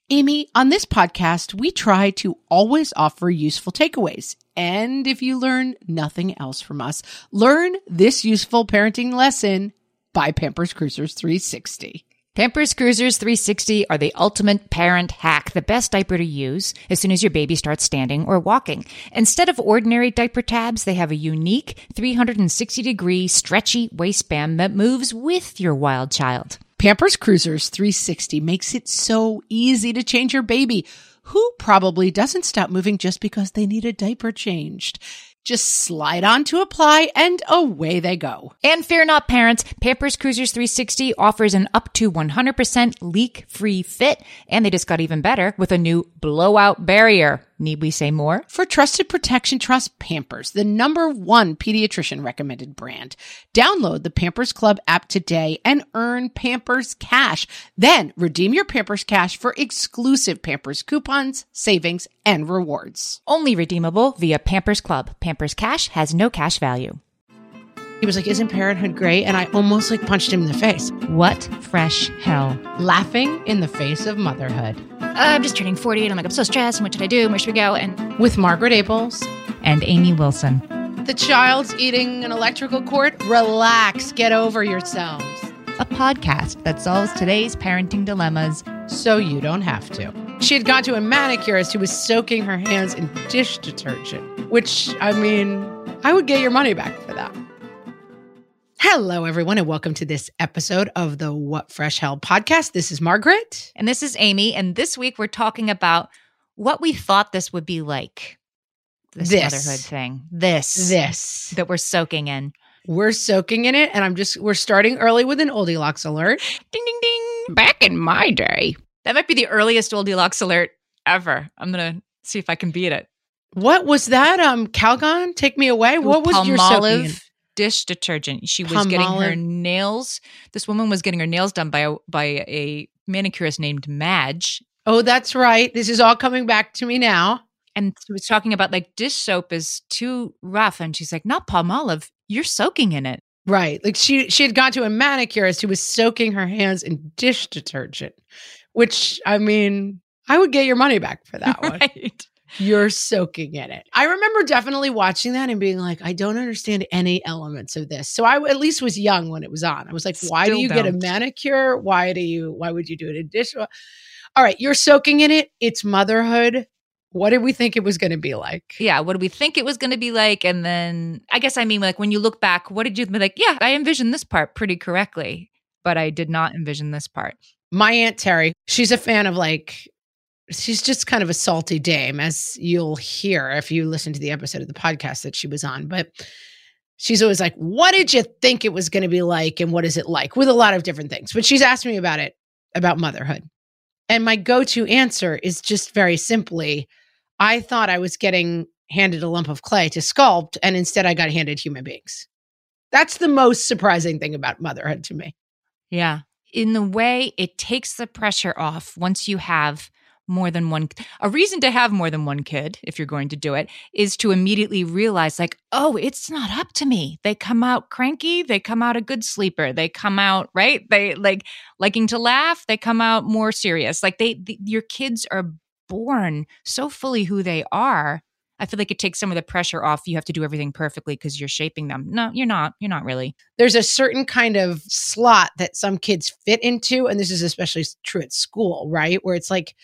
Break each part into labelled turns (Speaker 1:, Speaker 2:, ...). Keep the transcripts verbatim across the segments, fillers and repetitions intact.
Speaker 1: Amy, on this podcast, we try to always offer useful takeaways. And if you learn nothing else from us, learn this useful parenting lesson by Pampers Cruisers three sixty.
Speaker 2: Pampers Cruisers three sixty are the ultimate parent hack, the best diaper to use as soon as your baby starts standing or walking. Instead of ordinary diaper tabs, they have a unique three hundred sixty degree stretchy waistband that moves with your wild child.
Speaker 1: Pampers Cruisers three sixty makes it so easy to change your baby, who probably doesn't stop moving just because they need a diaper changed. Just slide on to apply and away they go.
Speaker 2: And fear not, parents, Pampers Cruisers three sixty offers an up to one hundred percent leak-free fit, and they just got even better with a new blowout barrier. Need we say more?
Speaker 1: For trusted protection, trust Pampers, the number one pediatrician recommended brand. Download the Pampers Club app today and earn Pampers Cash. Then redeem your Pampers Cash for exclusive Pampers coupons, savings, and rewards.
Speaker 2: Only redeemable via Pampers Club. Pampers Cash has no cash value.
Speaker 1: He was like, "Isn't parenthood great?" And I almost like punched him in the face.
Speaker 2: What fresh hell?
Speaker 1: Laughing in the face of motherhood.
Speaker 2: Uh, I'm just turning forty and I'm like, I'm so stressed. And what should I do? Where should we go? And
Speaker 1: with Margaret Aples
Speaker 2: and Amy Wilson.
Speaker 1: The child's eating an electrical cord. Relax. Get over yourselves.
Speaker 2: A podcast that solves today's parenting dilemmas
Speaker 1: so you don't have to. She had gone to a manicurist who was soaking her hands in dish detergent, which, I mean, I would get your money back for that. Hello, everyone, and welcome to this episode of the What Fresh Hell podcast. This is Margaret.
Speaker 2: And this is Amy. And this week we're talking about what we thought this would be like. This,
Speaker 1: this
Speaker 2: motherhood thing. This.
Speaker 1: This.
Speaker 2: That we're soaking in.
Speaker 1: We're soaking in it. And I'm just, we're starting early with an Oldilocks alert.
Speaker 2: Ding, ding, ding. Back in my day. That might be the earliest Oldilocks alert ever. I'm going to see if I can beat it.
Speaker 1: What was that? Um, Calgon, take me away. What was
Speaker 2: Palmolive
Speaker 1: your soaking in?
Speaker 2: Dish detergent. She was
Speaker 1: Palmolive.
Speaker 2: getting her nails. This woman was getting her nails done by a, by a manicurist named Madge.
Speaker 1: Oh, that's right. This is all coming back to me now.
Speaker 2: And she was talking about like dish soap is too rough. And she's like, not Palmolive. You're soaking in it.
Speaker 1: Right. Like she, she had gone to a manicurist who was soaking her hands in dish detergent, which, I mean, I would get your money back for that one.
Speaker 2: Right.
Speaker 1: You're soaking in it. I remember definitely watching that and being like, I don't understand any elements of this. So I at least was young when it was on. I was like, why
Speaker 2: Still
Speaker 1: do you
Speaker 2: don't.
Speaker 1: get a manicure? Why do you, why would you do it in dish? All right. You're soaking in it. It's motherhood. What did we think it was going to be like?
Speaker 2: Yeah. What did we think it was going to be like? And then I guess I mean, like when you look back, what did you be like? Yeah, I envisioned this part pretty correctly, but I did not envision this part.
Speaker 1: My Aunt Terry, she's a fan of like, she's just kind of a salty dame, as you'll hear if you listen to the episode of the podcast that she was on. But she's always like, what did you think it was going to be like? And what is it like? With a lot of different things. But she's asked me about it, about motherhood. And my go-to answer is just very simply, I thought I was getting handed a lump of clay to sculpt, and instead I got handed human beings. That's the most surprising thing about motherhood to me.
Speaker 2: Yeah. In the way it takes the pressure off once you have more than one. A reason to have more than one kid, if you're going to do it, is to immediately realize like, oh, it's not up to me. They come out cranky. They come out a good sleeper. They come out, right? They like liking to laugh. They come out more serious. Like they, the, your kids are born so fully who they are. I feel like it takes some of the pressure off. You have to do everything perfectly because you're shaping them. No, you're not. You're not really.
Speaker 1: There's a certain kind of slot that some kids fit into. And this is especially true at school, right? Where it's like,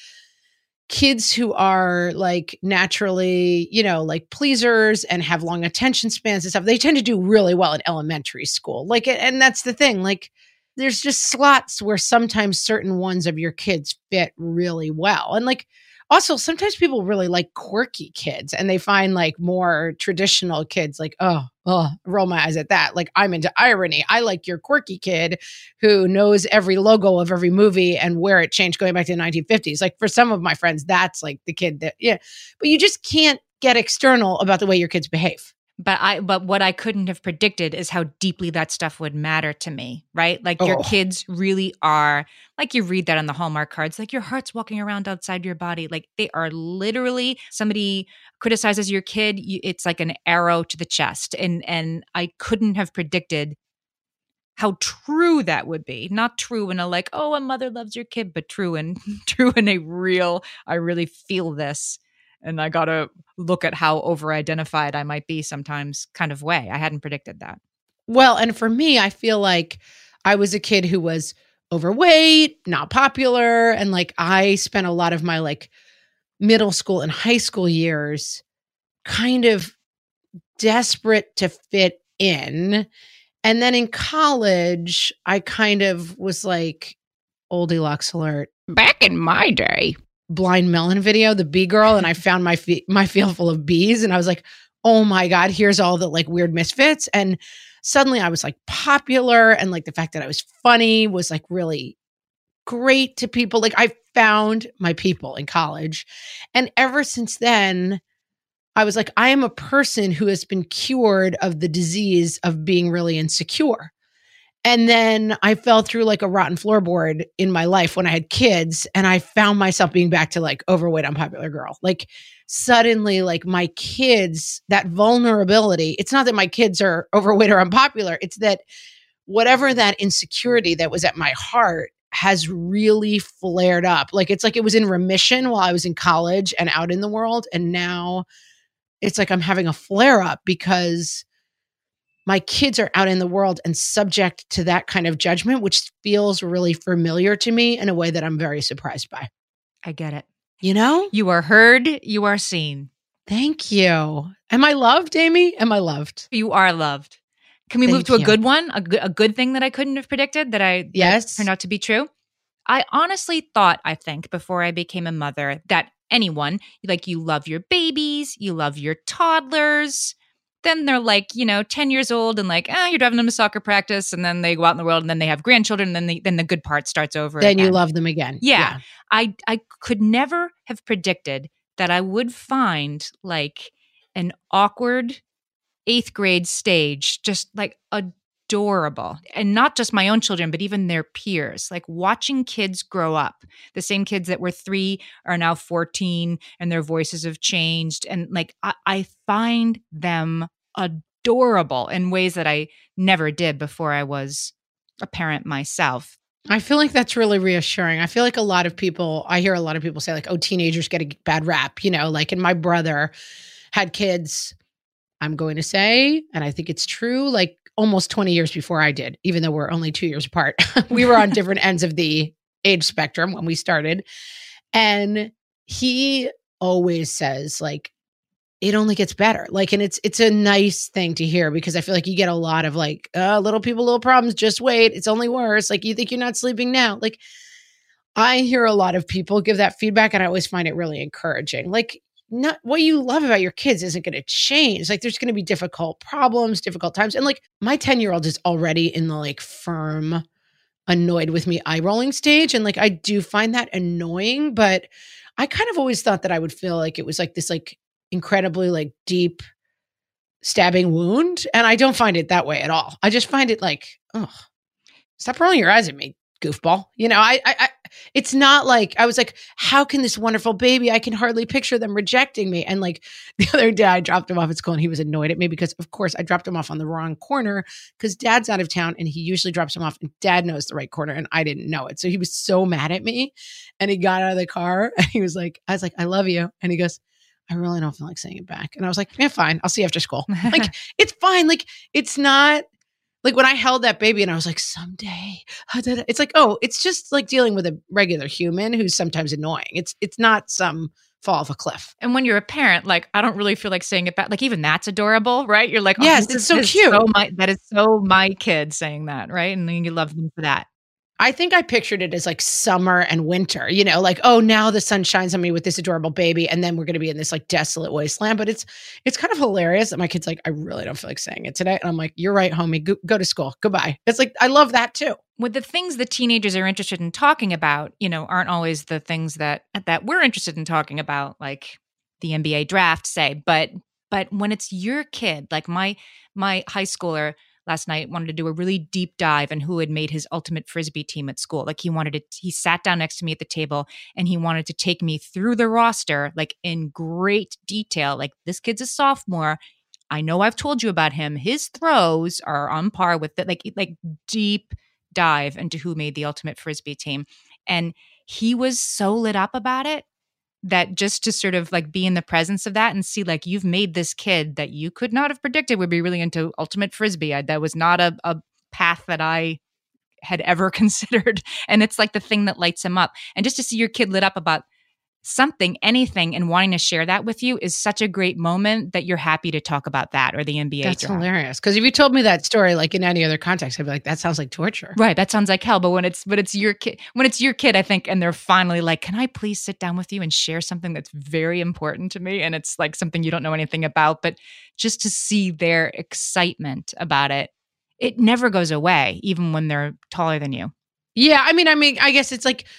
Speaker 1: kids who are like naturally, you know, like pleasers and have long attention spans and stuff, they tend to do really well in elementary school. Like, and that's the thing, like there's just slots where sometimes certain ones of your kids fit really well. And like, also sometimes people really like quirky kids and they find like more traditional kids like, oh, oh, roll my eyes at that. Like I'm into irony. I like your quirky kid who knows every logo of every movie and where it changed going back to the nineteen fifties. Like for some of my friends, that's like the kid that, yeah, but you just can't get external about the way your kids behave.
Speaker 2: But I, but what I couldn't have predicted is how deeply that stuff would matter to me, right? Like your
Speaker 1: Oh.
Speaker 2: kids really are, like you read that on the Hallmark cards, like your heart's walking around outside your body. Like they are literally, somebody criticizes your kid, you, it's like an arrow to the chest. And, and I couldn't have predicted how true that would be. Not true in a like, oh, a mother loves your kid, but true and true in a real, I really feel this. And I got to look at how over-identified I might be sometimes kind of way. I hadn't predicted that.
Speaker 1: Well, and for me, I feel like I was a kid who was overweight, not popular. And like, I spent a lot of my like middle school and high school years kind of desperate to fit in. And then in college, I kind of was like, old deluxe alert.
Speaker 2: Back in my day,
Speaker 1: Blind Melon video, the bee girl, and I found my fe- my field full of bees, and I was like, oh my God, here's all the like weird misfits. And suddenly I was like popular, and like the fact that I was funny was like really great to people. Like I found my people in college. And ever since then, I was like, I am a person who has been cured of the disease of being really insecure. And then I fell through like a rotten floorboard in my life when I had kids, and I found myself being back to like overweight, unpopular girl. Like suddenly, like my kids, that vulnerability, it's not that my kids are overweight or unpopular. It's that whatever that insecurity that was at my heart has really flared up. Like it's like it was in remission while I was in college and out in the world. And now it's like I'm having a flare up because my kids are out in the world and subject to that kind of judgment, which feels really familiar to me in a way that I'm very surprised by.
Speaker 2: I get it.
Speaker 1: You know?
Speaker 2: You are heard, you are seen.
Speaker 1: Thank you. Am I loved, Amy? Am I loved?
Speaker 2: You are loved. Can we
Speaker 1: Thank
Speaker 2: move to a
Speaker 1: you.
Speaker 2: good one? A good, a good thing that I couldn't have predicted that I
Speaker 1: Yes.
Speaker 2: that turned out to be true? I honestly thought, I think, before I became a mother, that anyone, like you love your babies, you love your toddlers. Then they're like, you know, ten years old and like, ah, oh, you're driving them to soccer practice. And then they go out in the world and then they have grandchildren. And then, the, then the good part starts over
Speaker 1: Then
Speaker 2: again.
Speaker 1: you love them again.
Speaker 2: Yeah.
Speaker 1: yeah.
Speaker 2: I, I could never have predicted that I would find like an awkward eighth grade stage, just like adorable. And not just my own children, but even their peers, like watching kids grow up. The same kids that were three are now fourteen and their voices have changed. And like, I, I find them adorable in ways that I never did before I was a parent myself.
Speaker 1: I feel like that's really reassuring. I feel like a lot of people, I hear a lot of people say like, oh, teenagers get a bad rap, you know, like, and my brother had kids, I'm going to say, and I think it's true, like almost twenty years before I did, even though we're only two years apart. We were on different ends of the age spectrum when we started. And he always says like, it only gets better. Like, and it's, it's a nice thing to hear because I feel like you get a lot of like, uh, little people, little problems, just wait. It's only worse. Like you think you're not sleeping now. Like I hear a lot of people give that feedback and I always find it really encouraging. Like not what you love about your kids isn't going to change. Like there's going to be difficult problems, difficult times. And like my ten year old is already in the like firm, annoyed with me eye rolling stage. And like, I do find that annoying, but I kind of always thought that I would feel like it was like this, like, incredibly like deep stabbing wound. And I don't find it that way at all. I just find it like, oh, stop rolling your eyes at me, goofball. You know, I, I, I, it's not like, I was like, how can this wonderful baby, I can hardly picture them rejecting me. And like the other day I dropped him off at school and he was annoyed at me because of course I dropped him off on the wrong corner because dad's out of town and he usually drops him off and dad knows the right corner and I didn't know it. So he was so mad at me and he got out of the car and he was like, I was like, I love you. And he goes, I really don't feel like saying it back. And I was like, yeah, fine. I'll see you after school. Like, it's fine. Like, it's not like when I held that baby and I was like, someday, it's like, oh, it's just like dealing with a regular human who's sometimes annoying. It's, it's not some fall off a cliff.
Speaker 2: And when you're a parent, like, I don't really feel like saying it back. Like, even that's adorable, right? You're like, oh,
Speaker 1: yes,
Speaker 2: it's
Speaker 1: so cute.
Speaker 2: So my, that is so my kid saying that, right? And then you love them for that.
Speaker 1: I think I pictured it as like summer and winter, you know, like, oh, now the sun shines on me with this adorable baby. And then we're going to be in this like desolate wasteland. But it's, it's kind of hilarious that my kid's like, I really don't feel like saying it today. And I'm like, you're right, homie, go, go to school. Goodbye. It's like, I love that too.
Speaker 2: With the things that teenagers are interested in talking about, you know, aren't always the things that, that we're interested in talking about, like the N B A draft, say, but, but when it's your kid, like my, my high schooler last night wanted to do a really deep dive on who had made his ultimate Frisbee team at school. Like he wanted to, he sat down next to me at the table and he wanted to take me through the roster, like in great detail. Like this kid's a sophomore. I know I've told you about him. His throws are on par with the, like, like deep dive into who made the ultimate Frisbee team. And he was so lit up about it that just to sort of like be in the presence of that and see like you've made this kid that you could not have predicted would be really into ultimate Frisbee. I, that was not a, a path that I had ever considered. And it's like the thing that lights him up. And just to see your kid lit up about something, anything, and wanting to share that with you is such a great moment that you're happy to talk about that or the N B A
Speaker 1: That's
Speaker 2: draft.
Speaker 1: hilarious. Because if you told me that story, like in any other context, I'd be like, that sounds like torture.
Speaker 2: Right. That sounds like hell. But when it's, but it's your kid, when it's your kid, I think, and they're finally like, can I please sit down with you and share something that's very important to me? And it's like something you don't know anything about, but just to see their excitement about it, it never goes away, even when they're taller than you.
Speaker 1: Yeah. I mean, I mean, I guess it's like,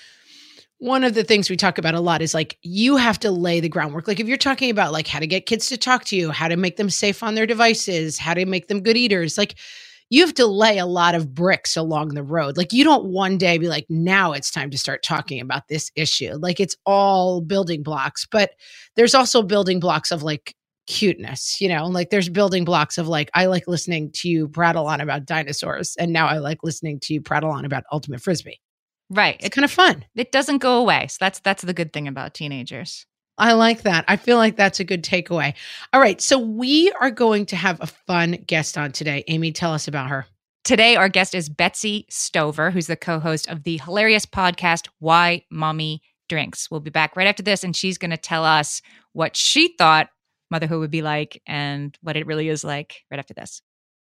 Speaker 1: one of the things we talk about a lot is like, you have to lay the groundwork. Like if you're talking about like how to get kids to talk to you, how to make them safe on their devices, how to make them good eaters, like you have to lay a lot of bricks along the road. Like you don't one day be like, now it's time to start talking about this issue. Like it's all building blocks, but there's also building blocks of like cuteness, you know, like there's building blocks of like, I like listening to you prattle on about dinosaurs. And now I like listening to you prattle on about ultimate Frisbee.
Speaker 2: Right.
Speaker 1: It's kind of fun.
Speaker 2: It doesn't go away. So that's that's the good thing about teenagers.
Speaker 1: I like that. I feel like that's a good takeaway. All right. So we are going to have a fun guest on today. Amy, tell us about her.
Speaker 2: Today, our guest is Betsy Stover, who's the co-host of the hilarious podcast, Why Mommy Drinks. We'll be back right after this, and she's going to tell us what she thought motherhood would be like and what it really is like right after this.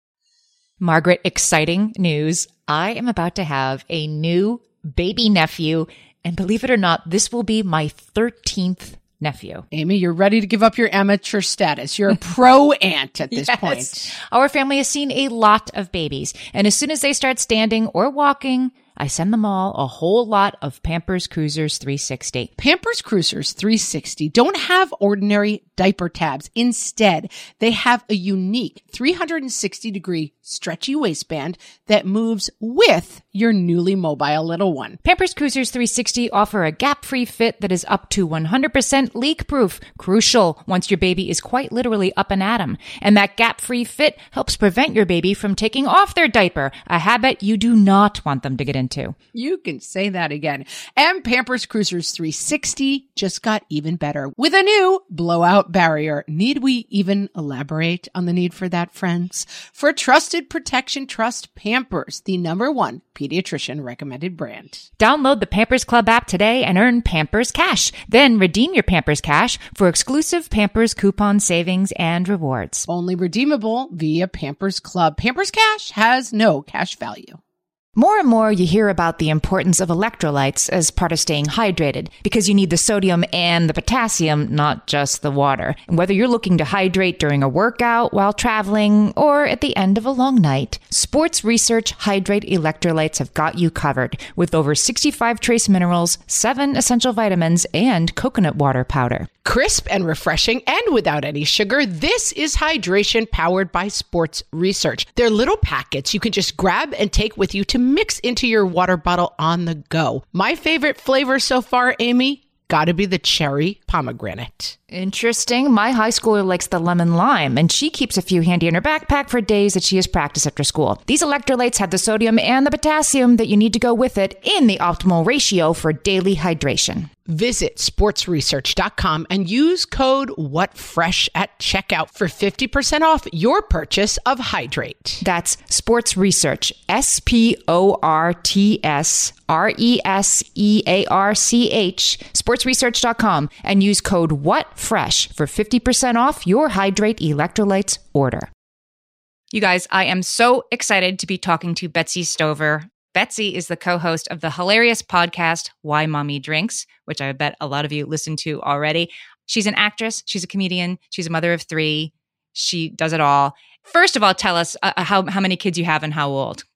Speaker 2: Margaret, exciting news. I am about to have a new baby nephew. And believe it or not, this will be my thirteenth nephew.
Speaker 1: Amy, you're ready to give up your amateur status. You're a pro aunt at this
Speaker 2: Yes.
Speaker 1: point.
Speaker 2: Our family has seen a lot of babies. And as soon as they start standing or walking, I send them all a whole lot of Pampers Cruisers three sixty.
Speaker 1: Pampers Cruisers three sixty don't have ordinary diaper tabs. Instead, they have a unique three hundred sixty degree stretchy waistband that moves with your newly mobile little one.
Speaker 2: Pampers Cruisers three sixty offer a gap-free fit that is up to one hundred percent leak-proof, crucial once your baby is quite literally up and at 'em. And that gap-free fit helps prevent your baby from taking off their diaper, a habit you do not want them to get into.
Speaker 1: You can say that again. And Pampers Cruisers three sixty just got even better with a new blowout barrier. Need we even elaborate on the need for that, friends? For trusted protection, trust Pampers, the number one pediatrician recommended brand.
Speaker 2: Download the Pampers Club app today and earn Pampers Cash. Then redeem your Pampers Cash for exclusive Pampers coupon savings and rewards.
Speaker 1: Only redeemable via Pampers Club. Pampers Cash has no cash value.
Speaker 2: More and more you hear about the importance of electrolytes as part of staying hydrated because you need the sodium and the potassium, not just the water. And whether you're looking to hydrate during a workout, while traveling, or at the end of a long night, Sports Research Hydrate Electrolytes have got you covered with over sixty-five trace minerals, seven essential vitamins, and coconut water powder.
Speaker 1: Crisp and refreshing and without any sugar, this is hydration powered by Sports Research. They're little packets you can just grab and take with you to mix into your water bottle on the go. My favorite flavor so far, Amy, gotta be the cherry pomegranate.
Speaker 2: Interesting. My high schooler likes the lemon lime, and she keeps a few handy in her backpack for days that she has practice after school. These electrolytes have the sodium and the potassium that you need to go with it in the optimal ratio for daily hydration.
Speaker 1: Visit sports research dot com and use code WhatFresh at checkout for fifty percent off your purchase of Hydrate.
Speaker 2: That's Sports Research, S P O R T S R E S E A R C H, sports research dot com, and use code WhatFresh for fifty percent off your Hydrate electrolytes order. You guys, I am so excited to be talking to Betsy Stover. Betsy is the co-host of the hilarious podcast, Why Mommy Drinks, which I bet a lot of you listen to already. She's an actress. She's a comedian. She's a mother of three. She does it all. First of all, tell us uh, how, how many kids you have and how old.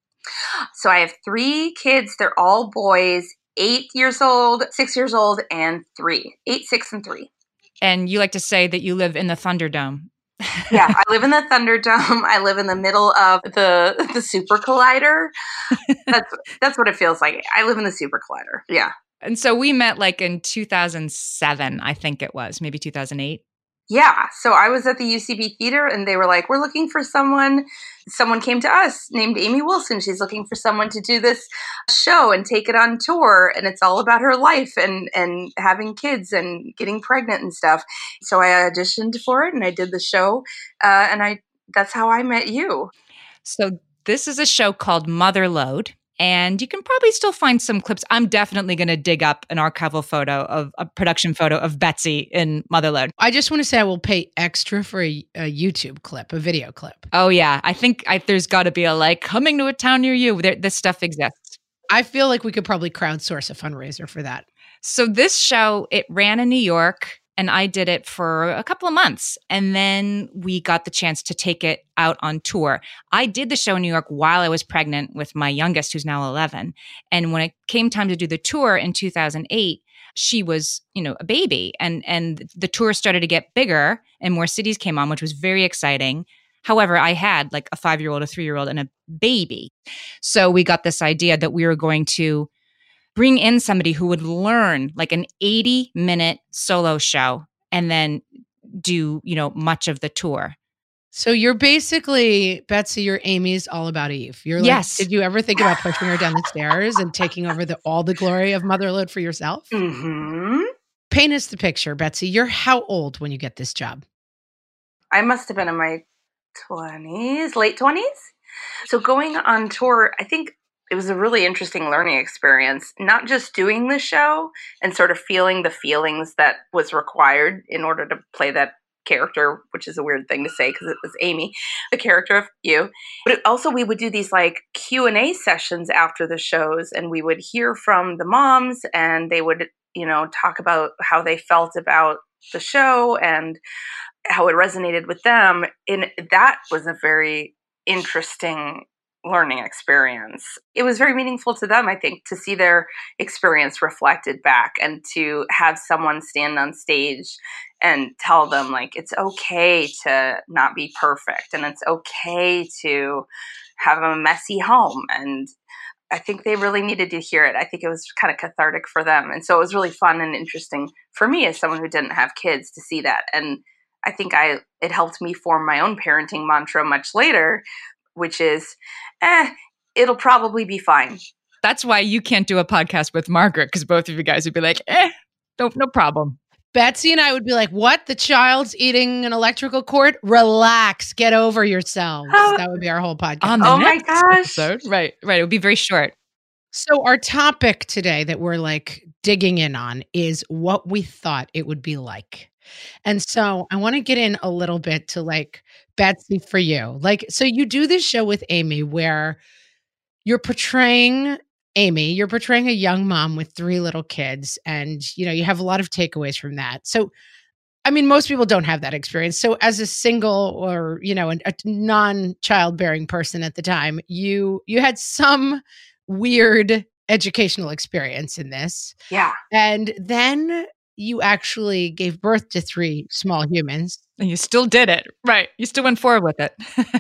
Speaker 3: So I have three kids. They're all boys, eight years old, six years old, and three. Eight, six, and three.
Speaker 2: And you like to say that you live in the Thunderdome.
Speaker 3: Yeah, I live in the Thunderdome. I live in the middle of the the Super Collider. That's that's what it feels like. I live in the Super Collider. Yeah.
Speaker 2: And so we met like in two thousand seven, I think it was, maybe two thousand eight.
Speaker 3: Yeah. So I was at the U C B Theater and they were like, we're looking for someone. Someone came to us named Amy Wilson. She's looking for someone to do this show and take it on tour. And it's all about her life and, and having kids and getting pregnant and stuff. So I auditioned for it and I did the show. Uh, and I that's how I met you.
Speaker 2: So this is a show called Motherload. And you can probably still find some clips. I'm definitely going to dig up an archival photo of a production photo of Betsy in Motherload.
Speaker 1: I just want to say I will pay extra for a, a YouTube clip, a video clip.
Speaker 2: Oh, yeah. I think I, there's got to be a like coming to a town near you. There, this stuff exists.
Speaker 1: I feel like we could probably crowdsource a fundraiser for that.
Speaker 2: So this show, it ran in New York. And I did it for a couple of months. And then we got the chance to take it out on tour. I did the show in New York while I was pregnant with my youngest, who's now eleven. And when it came time to do the tour in two thousand eight, she was, you know, a baby. And, and the tour started to get bigger and more cities came on, which was very exciting. However, I had like a five-year-old, a three-year-old, and a baby. So we got this idea that we were going to bring in somebody who would learn like an eighty minute solo show and then do, you know, much of the tour.
Speaker 1: So you're basically, Betsy, you're Amy's All About Eve. You're like,
Speaker 2: yes.
Speaker 1: Did you ever think about pushing her down the stairs and taking over the all the glory of Motherload for yourself?
Speaker 3: Mm-hmm.
Speaker 1: Paint us the picture, Betsy. You're how old when you get this job?
Speaker 3: I must have been in my twenties, late twenties. So going on tour, I think it was a really interesting learning experience, not just doing the show and sort of feeling the feelings that was required in order to play that character, which is a weird thing to say because it was Amy, the character of you. But it also we would do these like Q and A sessions after the shows and we would hear from the moms and they would, you know, talk about how they felt about the show and how it resonated with them. And that was a very interesting learning experience. It was very meaningful to them, I think, to see their experience reflected back and to have someone stand on stage and tell them like it's okay to not be perfect and it's okay to have a messy home. And I think they really needed to hear it. I think it was kind of cathartic for them. And so it was really fun and interesting for me as someone who didn't have kids to see that. And I think I it helped me form my own parenting mantra much later, which is, eh, it'll probably be fine.
Speaker 2: That's why you can't do a podcast with Margaret, because both of you guys would be like, eh, no, no problem.
Speaker 1: Betsy and I would be like, what? The child's eating an electrical cord? Relax. Get over yourselves.
Speaker 3: Oh.
Speaker 1: That would be our whole podcast.
Speaker 2: On the
Speaker 3: Oh my
Speaker 2: next
Speaker 3: gosh.
Speaker 2: episode. Right, right. It would be very short.
Speaker 1: So our topic today that we're like digging in on is what we thought it would be like. And so I want to get in a little bit to like, Betsy, for you. Like, so you do this show with Amy where you're portraying Amy, you're portraying a young mom with three little kids, and, you know, you have a lot of takeaways from that. So, I mean, most people don't have that experience. So as a single or, you know, a, a non-childbearing person at the time, you you had some weird educational experience in this.
Speaker 3: Yeah.
Speaker 1: And then you actually gave birth to three small humans.
Speaker 2: And you still did it. Right. You still went forward with it.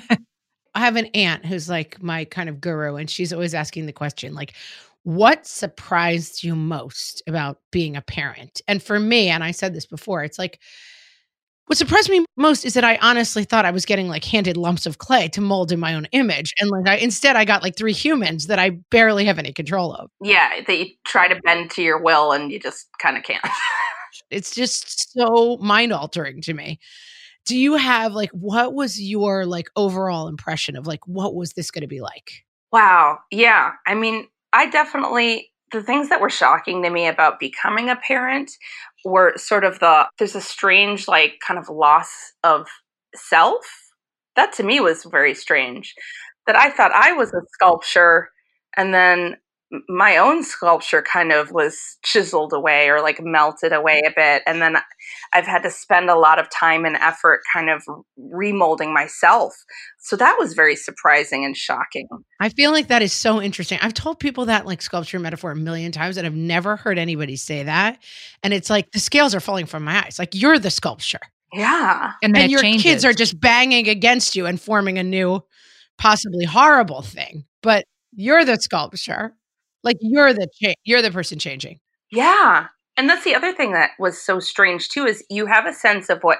Speaker 1: I have an aunt who's like my kind of guru, and she's always asking the question, like, what surprised you most about being a parent? And for me, and I said this before, it's like, what surprised me most is that I honestly thought I was getting like handed lumps of clay to mold in my own image. And like, I, instead I got like three humans that I barely have any control of.
Speaker 3: Yeah. That you try to bend to your will and you just kind of can't.
Speaker 1: It's just so mind altering to me. Do you have like, what was your like overall impression of like, what was this going to be like?
Speaker 3: Wow. Yeah. I mean, I definitely, the things that were shocking to me about becoming a parent were sort of the, there's a strange, like, kind of loss of self. That to me was very strange. That I thought I was a sculpture and then my own sculpture kind of was chiseled away or like melted away a bit. And then I've had to spend a lot of time and effort kind of remolding myself. So that was very surprising and shocking.
Speaker 1: I feel like that is so interesting. I've told people that like sculpture metaphor a million times and I've never heard anybody say that. And it's like the scales are falling from my eyes. Like you're the sculpture.
Speaker 3: Yeah.
Speaker 2: And, then
Speaker 1: And
Speaker 2: it
Speaker 1: your
Speaker 2: changes.
Speaker 1: kids are just banging against you and forming a new, possibly horrible thing. But you're the sculpture. Like you're the cha- you're the person changing.
Speaker 3: Yeah. And that's the other thing that was so strange too, is you have a sense of what,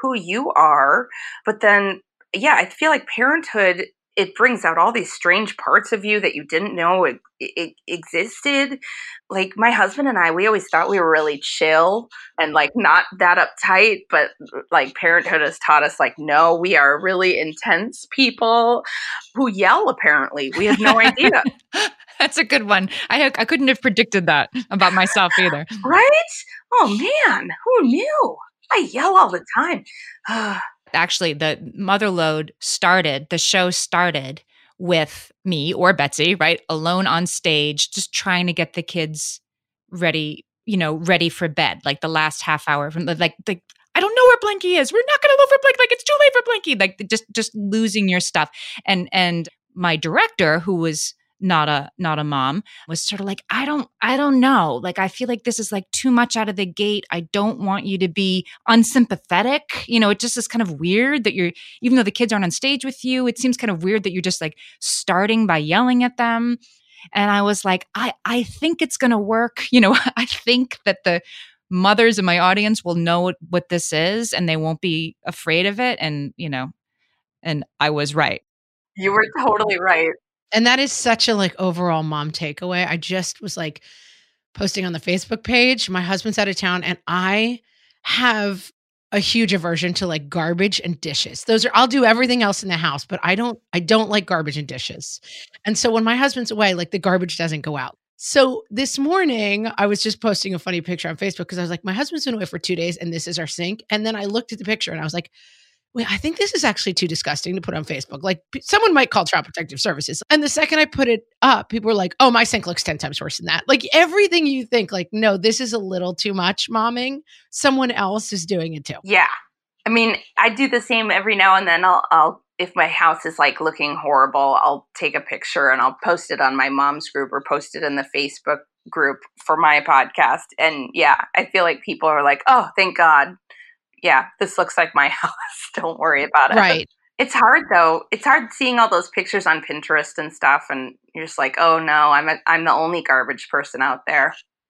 Speaker 3: who you are. But then, yeah, I feel like parenthood, it brings out all these strange parts of you that you didn't know it, it existed. Like my husband and I, we always thought we were really chill and like not that uptight, but like parenthood has taught us like, no, we are really intense people who yell apparently. We had no idea.
Speaker 2: That's a good one. I I couldn't have predicted that about myself either.
Speaker 3: Right? Oh man, who knew? I yell all the time.
Speaker 2: Actually, the Motherload started, the show started with me or Betsy, right? Alone on stage, just trying to get the kids ready, you know, ready for bed. Like the last half hour from the, like, the, I don't know where Blinky is. We're not going to look for Blinky. Like it's too late for Blinky. Like just, just losing your stuff. And, and my director, who was not a not a mom, was sort of like, I don't I don't know. Like I feel like this is like too much out of the gate. I don't want you to be unsympathetic. You know, it just is kind of weird that you're, even though the kids aren't on stage with you, it seems kind of weird that you're just like starting by yelling at them. And I was like, I I think it's gonna work. You know, I think that the mothers in my audience will know what, what this is and they won't be afraid of it. And, you know, and I was right.
Speaker 3: You were totally right.
Speaker 1: And that is such a like overall mom takeaway. I just was like posting on the Facebook page. My husband's out of town and I have a huge aversion to like garbage and dishes. Those are, I'll do everything else in the house, but I don't, I don't like garbage and dishes. And so when my husband's away, like the garbage doesn't go out. So this morning I was just posting a funny picture on Facebook because I was like, my husband's been away for two days and this is our sink. And then I looked at the picture and I was like, wait, I think this is actually too disgusting to put on Facebook. Like p- someone might call Child Protective Services. And the second I put it up, people were like, oh, my sink looks ten times worse than that. Like everything you think like, no, this is a little too much momming. Someone else is doing it too.
Speaker 3: Yeah. I mean, I do the same every now and then. I'll, I'll, if my house is like looking horrible, I'll take a picture and I'll post it on my mom's group or post it in the Facebook group for my podcast. And yeah, I feel like people are like, oh, thank God. Yeah, this looks like my house. Don't worry about it.
Speaker 1: Right.
Speaker 3: It's hard though. It's hard seeing all those pictures on Pinterest and stuff, and you're just like, oh no, I'm a, I'm the only garbage person out there.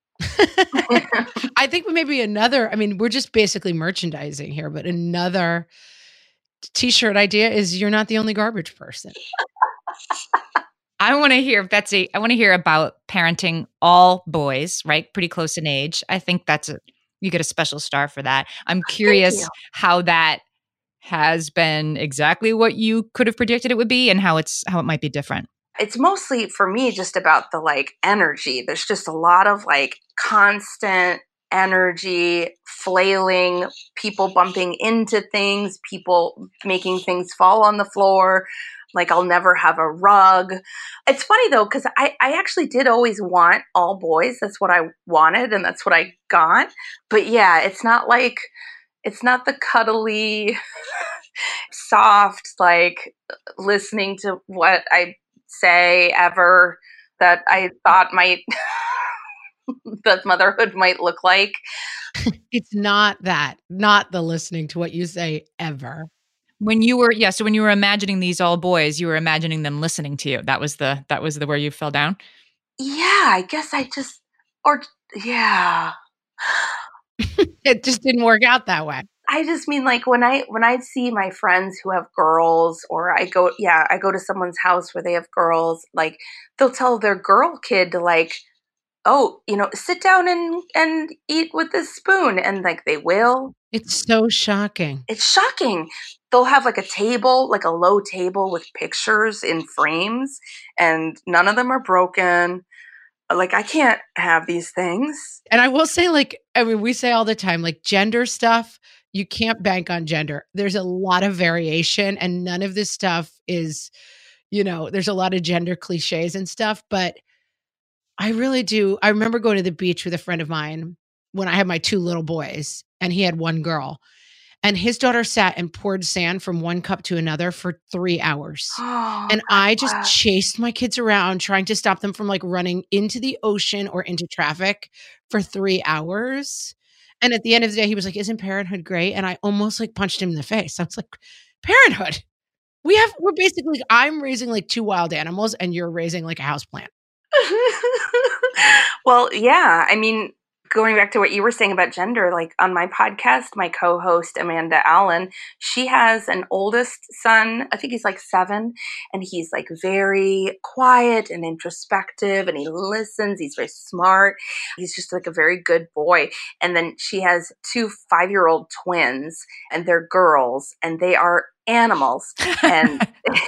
Speaker 1: I think maybe another. I mean, we're just basically merchandising here, but another T-shirt idea is you're not the only garbage person.
Speaker 2: I want to hear, Betsy. I want to hear about parenting all boys, right? Pretty close in age. I think that's a. You get a special star for that. I'm curious how that has been exactly what you could have predicted it would be and how it's how it might be different.
Speaker 3: It's mostly for me just about the like energy. There's just a lot of like constant energy, flailing, people bumping into things, people making things fall on the floor. Like I'll never have a rug. It's funny though, because I, I actually did always want all boys. That's what I wanted and that's what I got. But yeah, it's not like, it's not the cuddly, soft, like listening to what I say ever that I thought might, that motherhood might look like.
Speaker 1: It's not that, not the listening to what you say ever.
Speaker 2: When you were, yeah, so when you were imagining these all boys, you were imagining them listening to you. That was the, that was the where you fell down?
Speaker 3: Yeah, I guess I just, or, yeah.
Speaker 1: It just didn't work out that way.
Speaker 3: I just mean like when I, when I see my friends who have girls or I go, yeah, I go to someone's house where they have girls, like they'll tell their girl kid to like, oh, you know, sit down and, and eat with this spoon. And like they will.
Speaker 1: It's so shocking.
Speaker 3: It's shocking. They'll have like a table, like a low table with pictures in frames, and none of them are broken. Like, I can't have these things.
Speaker 1: And I will say, like, I mean, we say all the time, like, gender stuff, you can't bank on gender. There's a lot of variation, and none of this stuff is, you know, there's a lot of gender cliches and stuff. But I really do. I remember going to the beach with a friend of mine when I had my two little boys, and he had one girl. And his daughter sat and poured sand from one cup to another for three hours.
Speaker 3: Oh,
Speaker 1: and I just
Speaker 3: wow.
Speaker 1: chased my kids around trying to stop them from like running into the ocean or into traffic for three hours. And at the end of the day, he was like, isn't parenthood great? And I almost like punched him in the face. I was like, parenthood. We have, we're basically, I'm raising like two wild animals and you're raising like a houseplant.
Speaker 3: Well, yeah. I mean, Going back to what you were saying about gender, like on my podcast, my co-host Amanda Allen, she has an oldest son. I think he's like seven, and he's like very quiet and introspective, and he listens. He's very smart. He's just like a very good boy. And then she has two five-year-old twins, and they're girls, and they are animals. And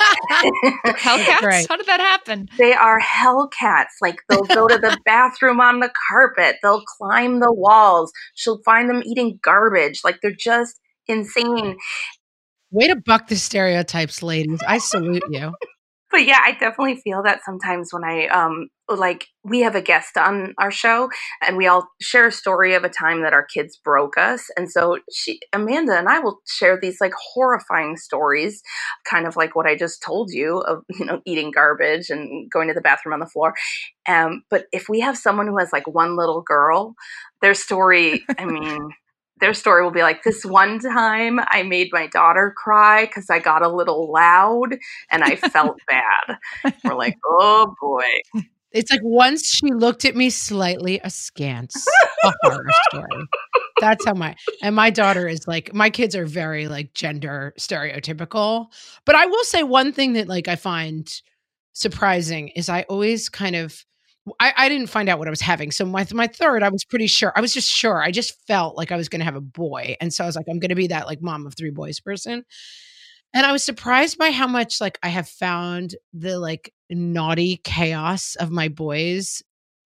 Speaker 2: Hellcats?
Speaker 1: Right.
Speaker 2: How did that happen?
Speaker 3: They are hellcats. Like, they'll go to the bathroom on the carpet. They'll climb the walls. She'll find them eating garbage. Like, they're just insane.
Speaker 1: Way to buck the stereotypes, ladies. I salute you.
Speaker 3: But yeah, I definitely feel that sometimes when I, um, like, we have a guest on our show and we all share a story of a time that our kids broke us. And so she, Amanda and I will share these like horrifying stories, kind of like what I just told you of, you know, eating garbage and going to the bathroom on the floor. Um, but if we have someone who has like one little girl, their story, I mean... Their story will be like, this one time I made my daughter cry because I got a little loud and I felt bad. We're like, oh boy.
Speaker 1: It's like once she looked at me slightly askance, a horror story. That's how my, and my daughter is like, my kids are very like gender stereotypical. But I will say one thing that like I find surprising is I always kind of, I, I didn't find out what I was having. So my my third, I was pretty sure. I was just sure. I just felt like I was going to have a boy. And so I was like, I'm going to be that like mom of three boys person. And I was surprised by how much like I have found the like naughty chaos of my boys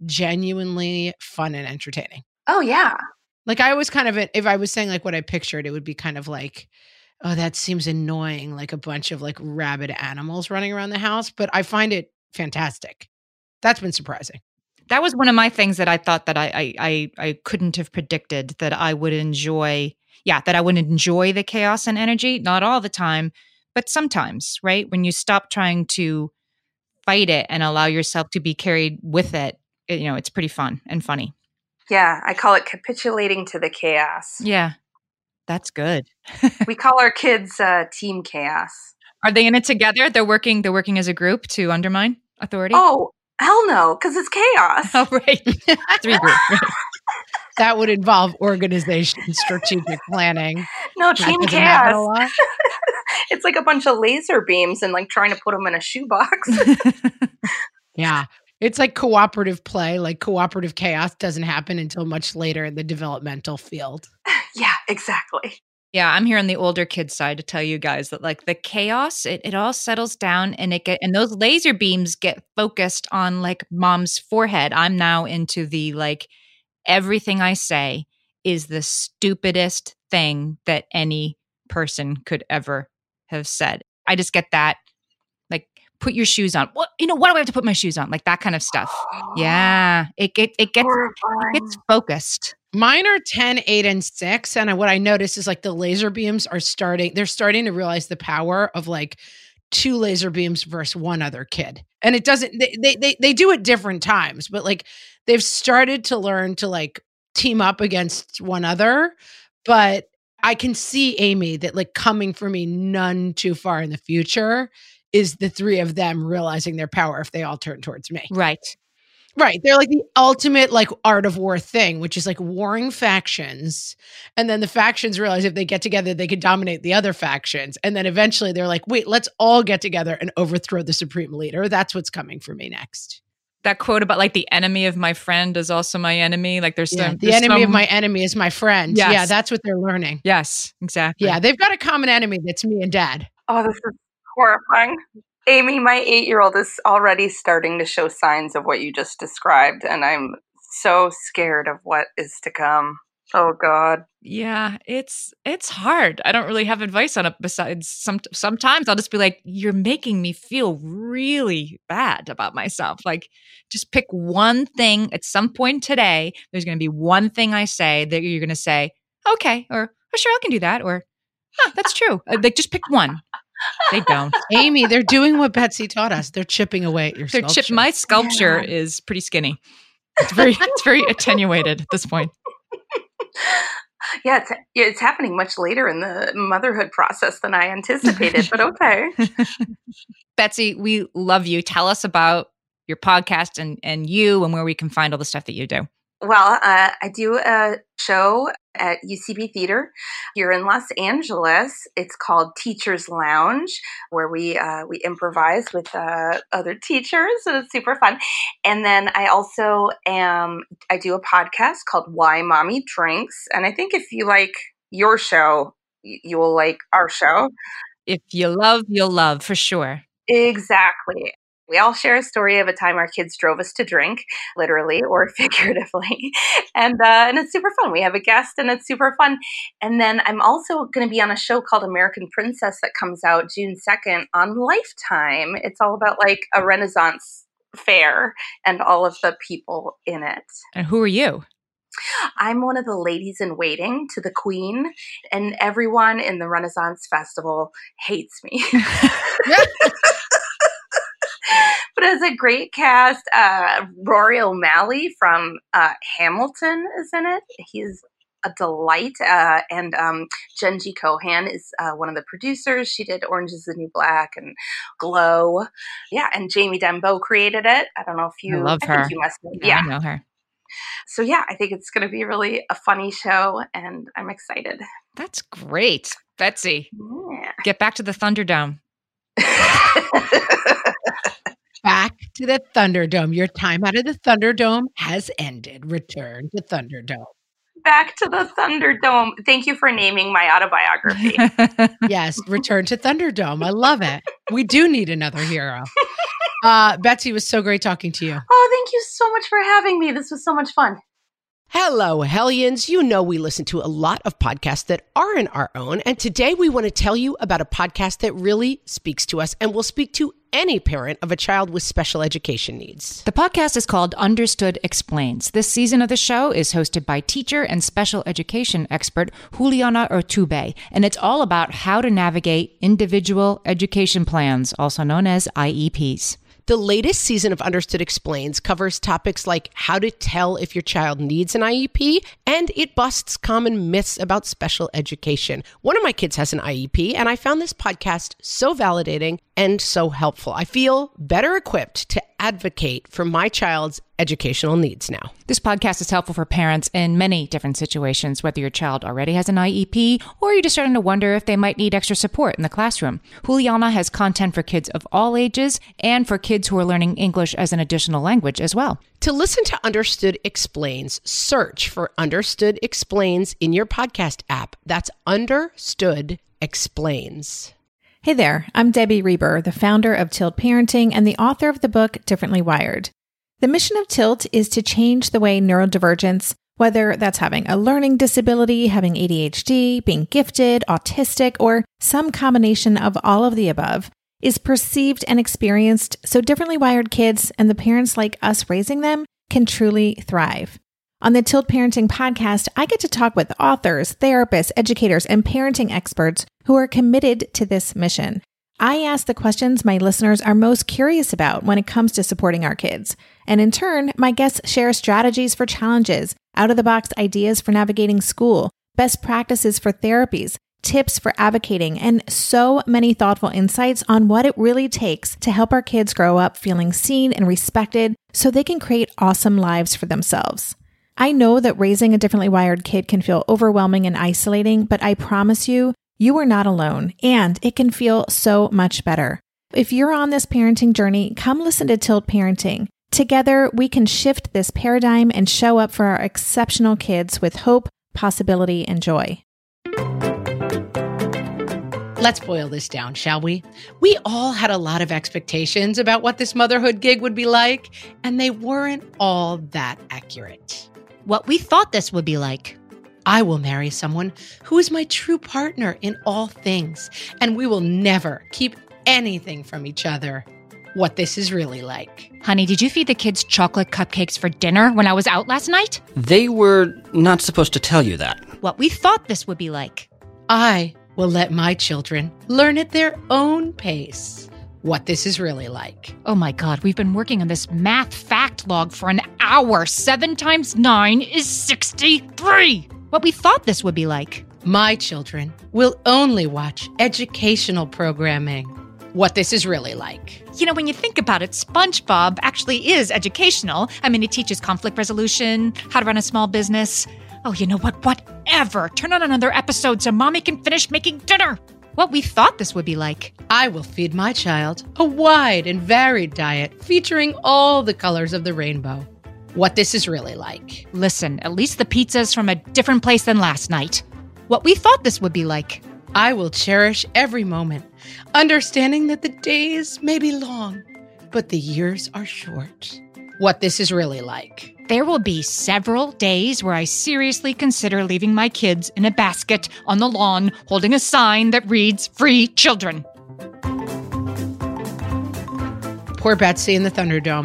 Speaker 1: genuinely fun and entertaining.
Speaker 3: Oh, yeah.
Speaker 1: Like I was kind of, if I was saying like what I pictured, it would be kind of like, oh, that seems annoying. Like a bunch of like rabid animals running around the house. But I find it fantastic. That's been surprising.
Speaker 2: That was one of my things that I thought that I, I I I couldn't have predicted that I would enjoy. Yeah, that I would enjoy the chaos and energy. Not all the time, but sometimes, right? When you stop trying to fight it and allow yourself to be carried with it, it you know, it's pretty fun and funny.
Speaker 3: Yeah, I call it capitulating to the chaos.
Speaker 2: Yeah, that's good.
Speaker 3: We call our kids uh, Team Chaos.
Speaker 2: Are they in it together? They're working. They're working as a group to undermine authority.
Speaker 3: Oh. Hell no, because it's chaos.
Speaker 2: Oh, right. Three groups. Right.
Speaker 1: That would involve organization, strategic planning.
Speaker 3: No, Team Chaos. It's like a bunch of laser beams and like trying to put them in a shoebox.
Speaker 1: Yeah. It's like cooperative play, like cooperative chaos doesn't happen until much later in the developmental field.
Speaker 3: Yeah, exactly.
Speaker 2: Yeah, I'm here on the older kids side to tell you guys that like the chaos, it, it all settles down and it get and those laser beams get focused on like mom's forehead. I'm now into the like everything I say is the stupidest thing that any person could ever have said. I just get that like put your shoes on. What you know, why do I have to put my shoes on? Like that kind of stuff. Yeah. It it it gets it gets focused.
Speaker 1: Mine are ten, eight, and six. And what I noticed is like the laser beams are starting, they're starting to realize the power of like two laser beams versus one other kid. And it doesn't, they, they, they, they do at different times, but like they've started to learn to like team up against one other. But I can see, Amy, that like coming for me none too far in the future is the three of them realizing their power if they all turn towards me.
Speaker 2: Right.
Speaker 1: Right. They're like the ultimate like art of war thing, which is like warring factions. And then the factions realize if they get together, they can dominate the other factions. And then eventually they're like, wait, let's all get together and overthrow the supreme leader. That's what's coming for me next.
Speaker 2: That quote about like the enemy of my friend is also my enemy. Like there's
Speaker 1: yeah,
Speaker 2: some,
Speaker 1: the
Speaker 2: there's
Speaker 1: enemy
Speaker 2: some,
Speaker 1: of my enemy is my friend.
Speaker 2: Yes.
Speaker 1: Yeah, that's what they're learning.
Speaker 2: Yes, exactly.
Speaker 1: Yeah, they've got a common enemy that's me and dad.
Speaker 3: Oh, this is horrifying. Amy, my eight-year-old is already starting to show signs of what you just described, and I'm so scared of what is to come. Oh, God.
Speaker 2: Yeah, it's it's hard. I don't really have advice on it besides some sometimes I'll just be like, you're making me feel really bad about myself. Like, just pick one thing at some point today. There's going to be one thing I say that you're going to say, okay, or oh, sure, I can do that, or huh, that's true. Like, just pick one. They don't.
Speaker 1: Amy, they're doing what Betsy taught us. They're chipping away at your
Speaker 2: They're
Speaker 1: sculpture.
Speaker 2: chip. My sculpture yeah. is pretty skinny. It's very, it's very attenuated at this point.
Speaker 3: Yeah, it's, yeah, it's happening much later in the motherhood process than I anticipated, but okay.
Speaker 2: Betsy, we love you. Tell us about your podcast and, and you and where we can find all the stuff that you do.
Speaker 3: Well, uh, I do a show at U C B Theater here in Los Angeles. It's called Teachers Lounge, where we uh, we improvise with uh, other teachers, and it's super fun. And then I also am I do a podcast called Why Mommy Drinks, and I think if you like your show, you will like our show.
Speaker 2: If you love, you'll love, for sure.
Speaker 3: Exactly. We all share a story of a time our kids drove us to drink, literally or figuratively. And uh, and it's super fun. We have a guest and it's super fun. And then I'm also going to be on a show called American Princess that comes out June second on Lifetime. It's all about like a Renaissance fair and all of the people in it.
Speaker 2: And who are you?
Speaker 3: I'm one of the ladies in waiting to the queen, and everyone in the Renaissance Festival hates me. But it's a great cast. Uh, Rory O'Malley from uh, Hamilton is in it. He's a delight. Uh, and um, Jenji Kohan is uh, one of the producers. She did Orange is the New Black and Glow. Yeah, and Jamie Dembo created it. I don't know if you...
Speaker 2: I love
Speaker 3: I
Speaker 2: her.
Speaker 3: think you must know.
Speaker 2: Yeah,
Speaker 3: Yeah.
Speaker 2: I know her.
Speaker 3: So yeah, I think it's going to be really a funny show, and I'm excited.
Speaker 2: That's great. Betsy,
Speaker 3: Yeah.
Speaker 2: get back to the Thunderdome.
Speaker 1: Back to the Thunderdome. Your time out of the Thunderdome has ended. Return to Thunderdome.
Speaker 3: Back to the Thunderdome. Thank you for naming my autobiography.
Speaker 1: Yes, return to Thunderdome. I love it. We do need another hero. Uh, Betsy, it was so great talking to you.
Speaker 3: Oh, thank you so much for having me. This was so much fun.
Speaker 4: Hello, Hellions. You know we listen to a lot of podcasts that aren't our own, and today we want to tell you about a podcast that really speaks to us and will speak to any parent of a child with special education needs.
Speaker 2: The podcast is called Understood Explains. This season of the show is hosted by teacher and special education expert Juliana Urtubey, and it's all about how to navigate individual education plans, also known as I E Ps.
Speaker 4: The latest season of Understood Explains covers topics like how to tell if your child needs an I E P, and it busts common myths about special education. One of my kids has an I E P, and I found this podcast so validating and so helpful. I feel better equipped to advocate for my child's educational needs now.
Speaker 2: This podcast is helpful for parents in many different situations, whether your child already has an I E P or you're just starting to wonder if they might need extra support in the classroom. Juliana has content for kids of all ages and for kids who are learning English as an additional language as well.
Speaker 4: To listen to Understood Explains, search for Understood Explains in your podcast app. That's Understood Explains.
Speaker 5: Hey there, I'm Debbie Reber, the founder of Tilt Parenting and the author of the book Differently Wired. The mission of Tilt is to change the way neurodivergence, whether that's having a learning disability, having A D H D, being gifted, autistic, or some combination of all of the above, is perceived and experienced so differently wired kids and the parents like us raising them can truly thrive. On the Tilt Parenting podcast, I get to talk with authors, therapists, educators, and parenting experts who are committed to this mission. I ask the questions my listeners are most curious about when it comes to supporting our kids. And in turn, my guests share strategies for challenges, out-of-the-box ideas for navigating school, best practices for therapies, tips for advocating, and so many thoughtful insights on what it really takes to help our kids grow up feeling seen and respected so they can create awesome lives for themselves. I know that raising a differently wired kid can feel overwhelming and isolating, but I promise you, you are not alone, and it can feel so much better. If you're on this parenting journey, come listen to Tilt Parenting. Together, we can shift this paradigm and show up for our exceptional kids with hope, possibility, and joy.
Speaker 1: Let's boil this down, shall we? We all had a lot of expectations about what this motherhood gig would be like, and they weren't all that accurate.
Speaker 2: What we thought this would be like.
Speaker 1: I will marry someone who is my true partner in all things, and we will never keep anything from each other. What this is really like.
Speaker 2: Honey, did you feed the kids chocolate cupcakes for dinner when I was out last night?
Speaker 6: They were not supposed to tell you that.
Speaker 2: What we thought this would be like.
Speaker 1: I will let my children learn at their own pace what this is really like.
Speaker 2: Oh my God, we've been working on this math fact log for an hour. Seven times nine is sixty-three. What we thought this would be like.
Speaker 1: My children will only watch educational programming. What this is really like.
Speaker 2: You know, when you think about it, SpongeBob actually is educational. I mean, it teaches conflict resolution, how to run a small business. Oh, you know what? Whatever. Turn on another episode so Mommy can finish making dinner. What we thought this would be like.
Speaker 1: I will feed my child a wide and varied diet featuring all the colors of the rainbow. What this is really like.
Speaker 2: Listen, at least the pizza's from a different place than last night. What we thought this would be like.
Speaker 1: I will cherish every moment, understanding that the days may be long, but the years are short. What this is really like.
Speaker 2: There will be several days where I seriously consider leaving my kids in a basket on the lawn holding a sign that reads, "Free children."
Speaker 1: Poor Betsy in the Thunderdome.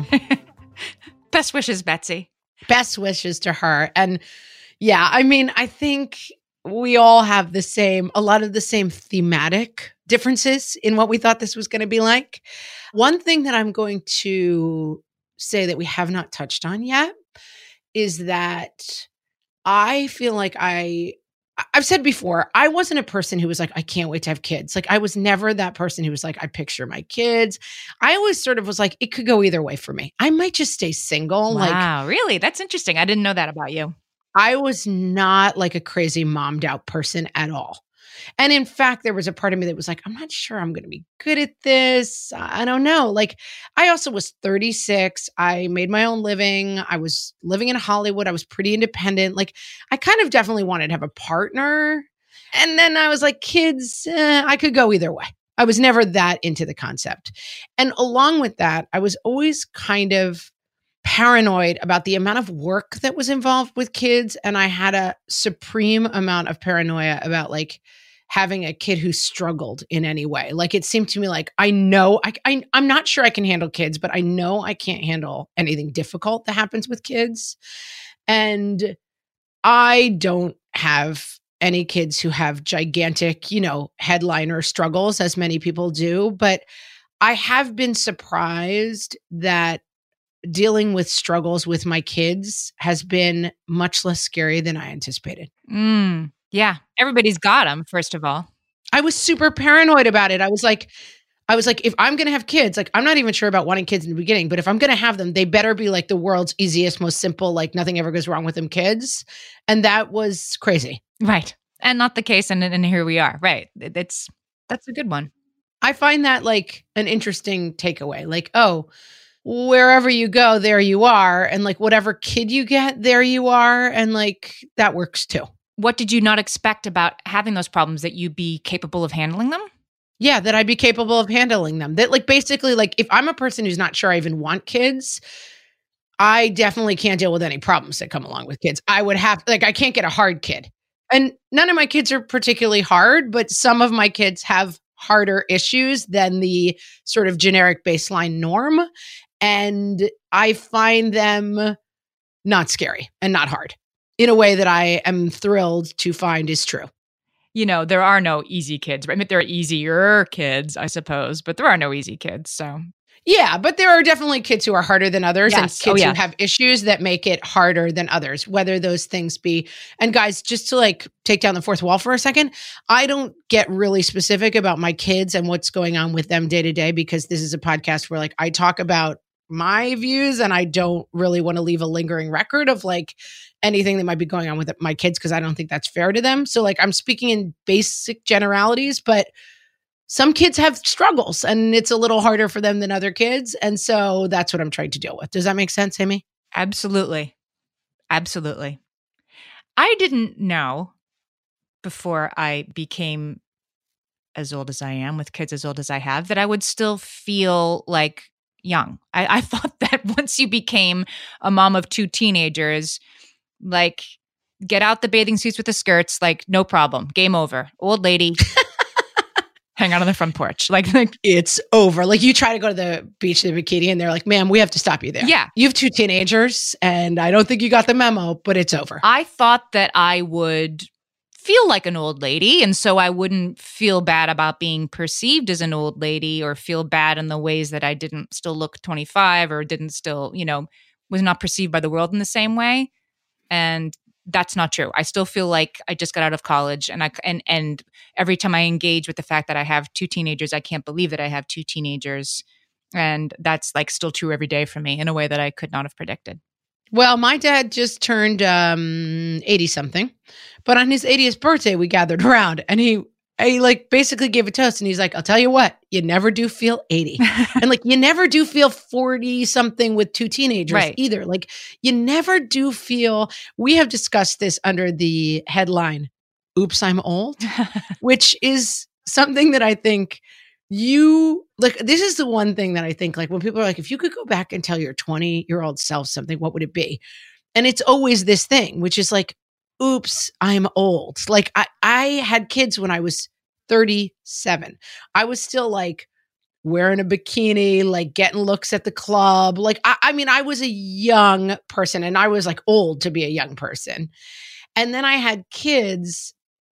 Speaker 2: Best wishes, Betsy.
Speaker 1: Best wishes to her. And yeah, I mean, I think we all have the same, a lot of the same thematic differences in what we thought this was going to be like. One thing that I'm going to say that we have not touched on yet is that I feel like I, I've said before, I wasn't a person who was like, I can't wait to have kids. Like, I was never that person who was like, I picture my kids. I always sort of was like, it could go either way for me. I might just stay single.
Speaker 2: Wow,
Speaker 1: like,
Speaker 2: really? That's interesting. I didn't know that about you.
Speaker 1: I was not like a crazy mommed out person at all. And in fact, there was a part of me that was like, I'm not sure I'm going to be good at this. I don't know. Like, I also was thirty-six. I made my own living. I was living in Hollywood. I was pretty independent. Like, I kind of definitely wanted to have a partner. And then I was like, kids, eh, I could go either way. I was never that into the concept. And along with that, I was always kind of paranoid about the amount of work that was involved with kids. And I had a supreme amount of paranoia about like having a kid who struggled in any way. Like, it seemed to me like, I know, I, I, I'm not sure I can handle kids, but I know I can't handle anything difficult that happens with kids. And I don't have any kids who have gigantic, you know, headliner struggles as many people do, but I have been surprised that dealing with struggles with my kids has been much less scary than I anticipated.
Speaker 2: Mm, yeah. Everybody's got them, first of all.
Speaker 1: I was super paranoid about it. I was like, I was like, if I'm going to have kids, like, I'm not even sure about wanting kids in the beginning, but if I'm going to have them, they better be like the world's easiest, most simple, like nothing ever goes wrong with them kids. And that was crazy.
Speaker 2: Right. And not the case. And, and here we are. Right. It's, that's a good one.
Speaker 1: I find that like an interesting takeaway. Like, oh, wherever you go, there you are. And like whatever kid you get, there you are. And like that works too.
Speaker 2: What did you not expect about having those problems, that you'd be capable of handling them?
Speaker 1: Yeah, that I'd be capable of handling them. That like basically like if I'm a person who's not sure I even want kids, I definitely can't deal with any problems that come along with kids. I would have like I can't get a hard kid. And none of my kids are particularly hard, but some of my kids have harder issues than the sort of generic baseline norm. And I find them not scary and not hard in a way that I am thrilled to find is true.
Speaker 2: You know, there are no easy kids, right? I mean, there are easier kids, I suppose, but there are no easy kids. So,
Speaker 1: yeah, but there are definitely kids who are harder than others,
Speaker 2: yes.
Speaker 1: and kids
Speaker 2: oh, yeah.
Speaker 1: who have issues that make it harder than others, whether those things be. And guys, just to like take down the fourth wall for a second, I don't get really specific about my kids and what's going on with them day to day, because this is a podcast where like I talk about my views and I don't really want to leave a lingering record of like anything that might be going on with my kids, because I don't think that's fair to them. So like I'm speaking in basic generalities, but some kids have struggles and it's a little harder for them than other kids. And so that's what I'm trying to deal with. Does that make sense, Amy?
Speaker 2: Absolutely. Absolutely. I didn't know before I became as old as I am, with kids as old as I have, that I would still feel like young. I, I thought that once you became a mom of two teenagers, like get out the bathing suits with the skirts, like no problem, game over. Old lady, hang out on the front porch. Like, like
Speaker 1: it's over. Like you try to go to the beach in a bikini and they're like, ma'am, we have to stop you there.
Speaker 2: Yeah.
Speaker 1: You have two teenagers and I don't think you got the memo, but it's over.
Speaker 2: I thought that I would feel like an old lady, and so I wouldn't feel bad about being perceived as an old lady, or feel bad in the ways that I didn't still look twenty-five or didn't still, you know, was not perceived by the world in the same way. And that's not true. I still feel like I just got out of college, and I and and every time I engage with the fact that I have two teenagers, I can't believe that I have two teenagers, and that's like still true every day for me in a way that I could not have predicted.
Speaker 1: Well, my dad just turned um, eighty something, but on his eightieth birthday, we gathered around, and he he like basically gave a toast, and he's like, "I'll tell you what, you never do feel eighty, and like you never do feel forty something with two teenagers
Speaker 2: Right.
Speaker 1: either. Like you never do feel." We have discussed this under the headline, "Oops, I'm old," which is something that I think you like. This is the one thing that I think, like, when people are like, if you could go back and tell your twenty year old self something, what would it be? And it's always this thing, which is like, oops, I'm old. Like I, I had kids when I was thirty-seven. I was still like wearing a bikini, like getting looks at the club. Like, I, I mean, I was a young person, and I was like old to be a young person. And then I had kids,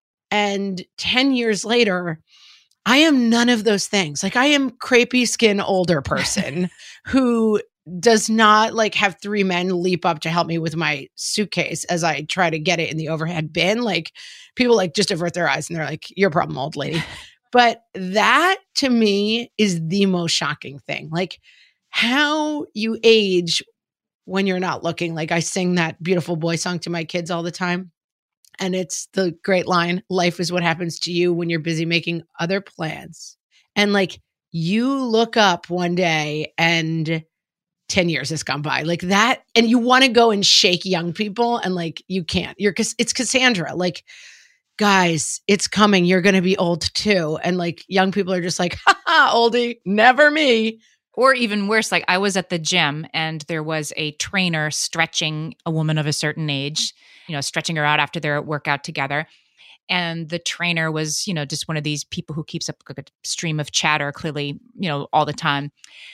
Speaker 1: and ten years later, I am none of those things. Like I am crepey skin older person who does not like have three men leap up to help me with my suitcase as I try to get it in the overhead bin. Like people like just avert their eyes and they're like, "Your problem, old lady." But that to me is the most shocking thing. Like how you age when you're not looking. Like I sing that Beautiful Boy song to my kids all the time. And it's the great line, "Life is what happens to you when you're busy making other plans." And like you look up one day and ten years has gone by like that. And you want to go and shake young people and like, you can't. You're, it's Cassandra. Like, guys, it's coming. You're going to be old too. And like young people are just like, "Ha ha, oldie, never me."
Speaker 2: Or even worse, like I was at the gym and there was a trainer stretching a woman of a certain age, you know, stretching her out after their workout together. And the trainer was, you know, just one of these people who keeps up like a stream of chatter, clearly, you know, all the time.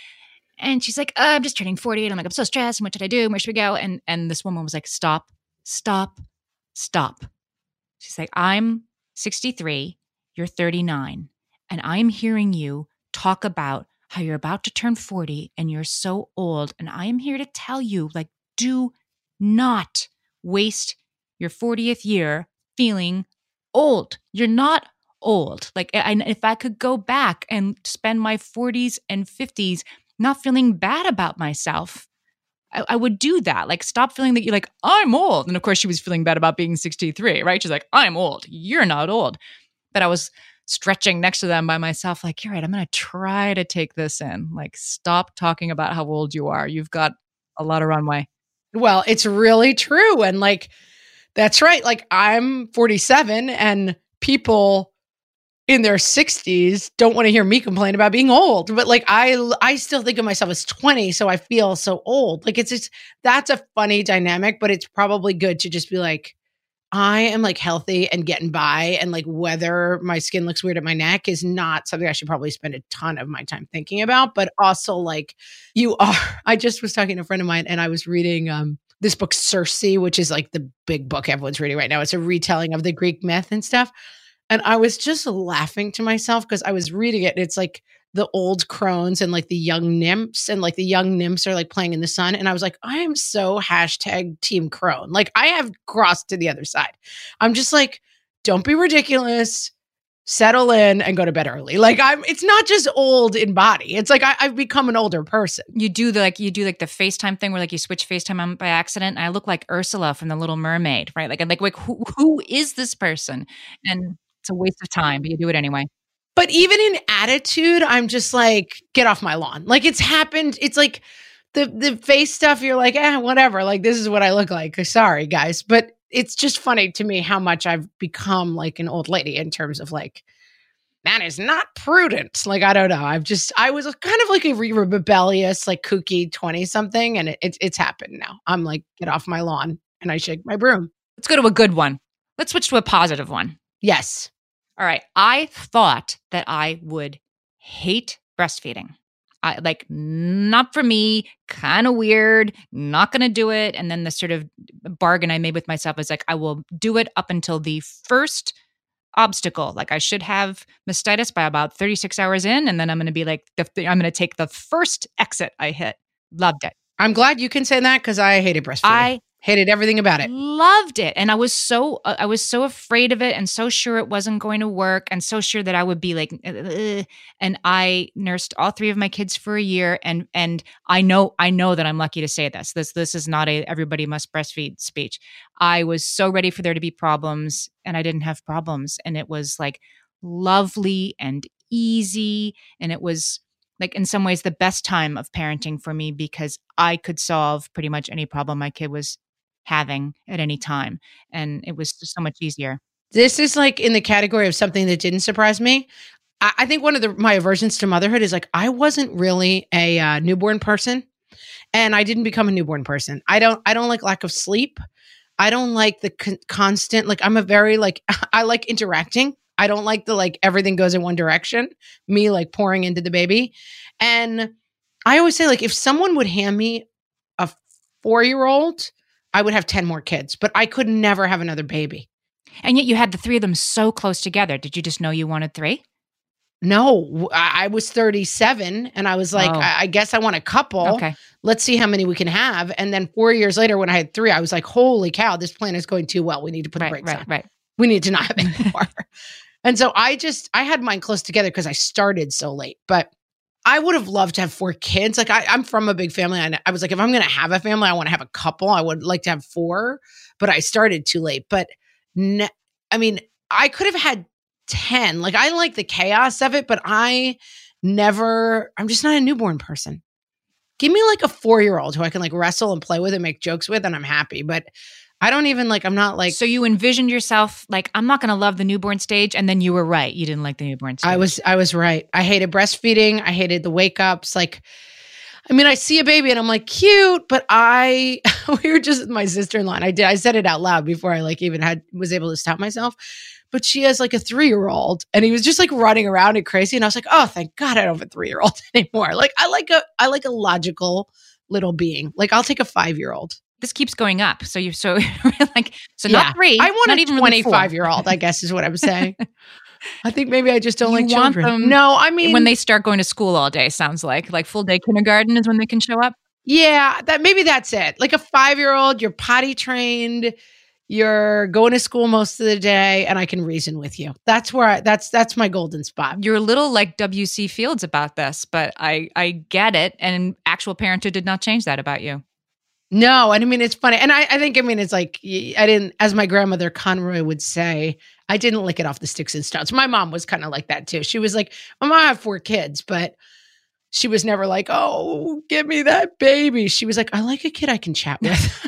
Speaker 2: And she's like, oh, "I'm just turning forty." And I'm like, "I'm so stressed. And what should I do? Where should we go?" And and this woman was like, "Stop, stop, stop." She's like, "I'm sixty-three, you're thirty-nine. And I'm hearing you talk about how you're about to turn forty and you're so old. And I am here to tell you, like, do not waste your fortieth year feeling old. You're not old. Like, I, if I could go back and spend my forties and fifties not feeling bad about myself, I, I would do that. Like, stop feeling that you're like, I'm old." And of course, she was feeling bad about being sixty-three, right? She's like, "I'm old. You're not old." But I was stretching next to them by myself, like, "You're right. I'm going to try to take this in. Like, stop talking about how old you are. You've got a lot of runway."
Speaker 1: Well, it's really true. And like, that's right. Like I'm forty-seven and people in their sixties don't want to hear me complain about being old. But like, I, I still think of myself as twenty. So I feel so old. Like it's just, that's a funny dynamic, but it's probably good to just be like, I am like healthy and getting by. And like whether my skin looks weird at my neck is not something I should probably spend a ton of my time thinking about. But also like you are, I just was talking to a friend of mine and I was reading um, this book, Circe, which is like the big book everyone's reading right now. It's a retelling of the Greek myth and stuff. And I was just laughing to myself because I was reading it. And it's like the old crones and like the young nymphs, and like the young nymphs are like playing in the sun. And I was like, I am so hashtag team crone. Like I have crossed to the other side. I'm just like, don't be ridiculous, settle in and go to bed early. Like I'm, it's not just old in body. It's like I, I've become an older person.
Speaker 2: You do the, like, you do like the FaceTime thing where like you switch FaceTime on by accident. And I look like Ursula from The Little Mermaid, right? Like, I'm like, like who, who is this person? And it's a waste of time, but you do it anyway.
Speaker 1: But even in attitude, I'm just like, get off my lawn. Like it's happened. It's like the the face stuff. You're like, eh, whatever. Like this is what I look like. Sorry, guys. But it's just funny to me how much I've become like an old lady in terms of like, that is not prudent. Like, I don't know. I've just, I was kind of like a re- rebellious, like kooky twenty something. And it, it, it's happened now. I'm like, get off my lawn. And I shake my broom.
Speaker 2: Let's go to a good one. Let's switch to a positive one.
Speaker 1: Yes.
Speaker 2: All right. I thought that I would hate breastfeeding. I, like, not for me, kind of weird, not going to do it. And then the sort of bargain I made with myself is like, I will do it up until the first obstacle. Like I should have mastitis by about thirty-six hours in. And then I'm going to be like, the, I'm going to take the first exit I hit. Loved it.
Speaker 1: I'm glad you can say that because I hated breastfeeding.
Speaker 2: I
Speaker 1: Hated everything about it.
Speaker 2: Loved it. And I was so uh, I was so afraid of it and so sure it wasn't going to work and so sure that I would be like Ugh. And I nursed all three of my kids for a year and and I know I know that I'm lucky to say this. This this is not a everybody must breastfeed speech. I was so ready for there to be problems and I didn't have problems and it was like lovely and easy and it was like in some ways the best time of parenting for me because I could solve pretty much any problem my kid was having at any time. And it was just so much easier.
Speaker 1: This is like in the category of something that didn't surprise me. I, I think one of the, my aversions to motherhood is like, I wasn't really a uh, newborn person and I didn't become a newborn person. I don't, I don't like lack of sleep. I don't like the con- constant, like I'm a very like, I like interacting. I don't like the like everything goes in one direction, me like pouring into the baby. And I always say like, if someone would hand me a four-year-old, I would have ten more kids, but I could never have another baby.
Speaker 2: And yet you had the three of them so close together. Did you just know you wanted three?
Speaker 1: No, I I was thirty-seven and I was like,
Speaker 2: Oh.
Speaker 1: I I guess I want a couple.
Speaker 2: Okay.
Speaker 1: Let's see how many we can have. And then four years later, when I had three, I was like, holy cow, this plan is going too well. We need to put the
Speaker 2: Right,
Speaker 1: brakes
Speaker 2: right,
Speaker 1: on.
Speaker 2: right.
Speaker 1: We need to not have any more. And so I just, I had mine close together because I started so late. But I would have loved to have four kids. Like I, I'm from a big family. And I was like, if I'm going to have a family, I want to have a couple. I would like to have four, but I started too late. But ne- I mean, I could have had ten. Like I like the chaos of it, but I never, I'm just not a newborn person. Give me like a four-year-old who I can like wrestle and play with and make jokes with and I'm happy. But I don't even like, I'm not like.
Speaker 2: So you envisioned yourself like, I'm not going to love the newborn stage. And then you were right. You didn't like the newborn stage.
Speaker 1: I was, I was right. I hated breastfeeding. I hated the wake ups. Like, I mean, I see a baby and I'm like, cute, but I, we were just with my sister-in-law and I did, I said it out loud before I like even had, was able to stop myself. But she has like a three-year-old and he was just like running around and crazy. And I was like, oh, thank God I don't have a three-year-old anymore. Like I like a, I like a logical little being. Like I'll take a five-year-old.
Speaker 2: This keeps going up. So you're so like, so
Speaker 1: Yeah.
Speaker 2: not three.
Speaker 1: I want
Speaker 2: not
Speaker 1: a
Speaker 2: even really four.
Speaker 1: twenty-five-year-old, I guess is what I'm saying. I think maybe I just don't
Speaker 2: You
Speaker 1: like
Speaker 2: want
Speaker 1: children.
Speaker 2: them
Speaker 1: No, I mean.
Speaker 2: when they start going to school all day, sounds like. Like full day kindergarten is when they can show up.
Speaker 1: Yeah, that maybe that's it. Like a five-year-old, you're potty trained, you're going to school most of the day, and I can reason with you. That's where I, that's that's my golden spot.
Speaker 2: You're a little like W C Fields about this, but I I get it. And actual parenthood did not change that about you.
Speaker 1: No, and I mean it's funny, and I, I think I mean it's like I didn't, as my grandmother Conroy would say, I didn't lick it off the sticks and stones. My mom was kind of like that too. She was like, "Mom, I have four kids," but she was never like, "Oh, give me that baby." She was like, "I like a kid I can chat with."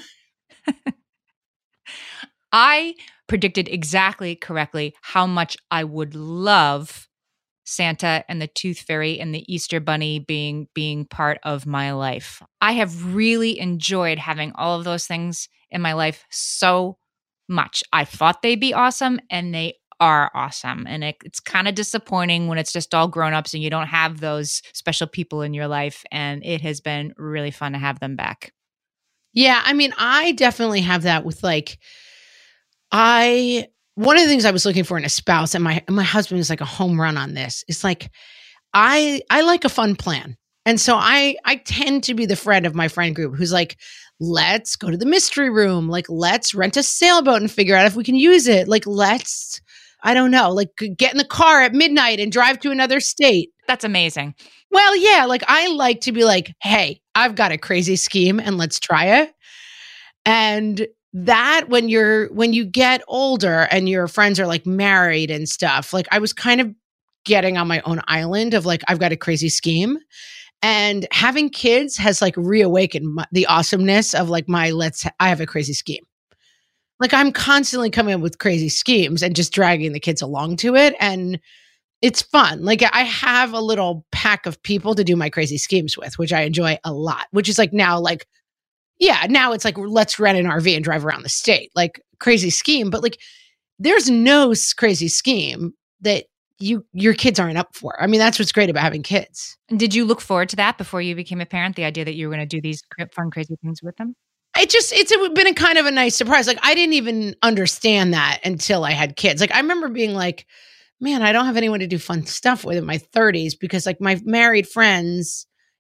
Speaker 2: I predicted exactly correctly how much I would love Santa and the Tooth Fairy and the Easter Bunny being being part of my life. I have really enjoyed having all of those things in my life so much. I thought they'd be awesome and they are awesome. And it, it's kind of disappointing when it's just all grown-ups and you don't have those special people in your life. And it has been really fun to have them back.
Speaker 1: Yeah, I mean, I definitely have that with like I one of the things I was looking for in a spouse, and my my husband is like a home run on this, is like I I like a fun plan. And so I I tend to be the friend of my friend group who's like, let's go to the mystery room. Like, let's rent a sailboat and figure out if we can use it. Like, let's, I don't know, like get in the car at midnight and drive to another state.
Speaker 2: That's amazing.
Speaker 1: Well, yeah, like I like to be like, hey, I've got a crazy scheme and let's try it. And that when you're, when you get older and your friends are like married and stuff, like I was kind of getting on my own island of like, I've got a crazy scheme. And having kids has like reawakened my, the awesomeness of like my, let's, I have a crazy scheme. Like I'm constantly coming up with crazy schemes and just dragging the kids along to it. And it's fun. Like I have a little pack of people to do my crazy schemes with, which I enjoy a lot, which is like now like, yeah, now it's like, let's rent an R V and drive around the state, like crazy scheme. But like, there's no s- crazy scheme that you, your kids aren't up for. I mean, that's what's great about having kids.
Speaker 2: And did you look forward to that before you became a parent? The idea that you were going to do these cra- fun, crazy things with them?
Speaker 1: It just, it's a, been a kind of a nice surprise. Like I didn't even understand that until I had kids. Like I remember being like, man, I don't have anyone to do fun stuff with in my thirties because like my married friends,